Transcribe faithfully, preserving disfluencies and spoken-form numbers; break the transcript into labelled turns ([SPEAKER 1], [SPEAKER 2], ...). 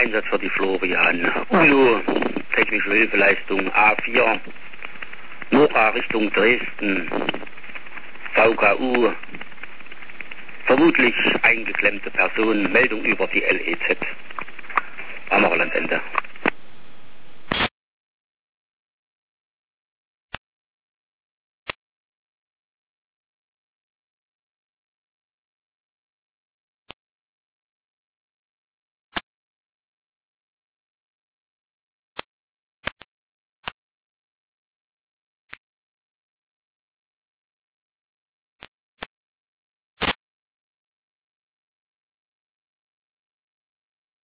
[SPEAKER 1] Einsatz für die Florian. UNO, technische Hilfeleistung A vier, Nora Richtung Dresden, V K U, vermutlich eingeklemmte Person, Meldung über die L E Z. Ammerlandende.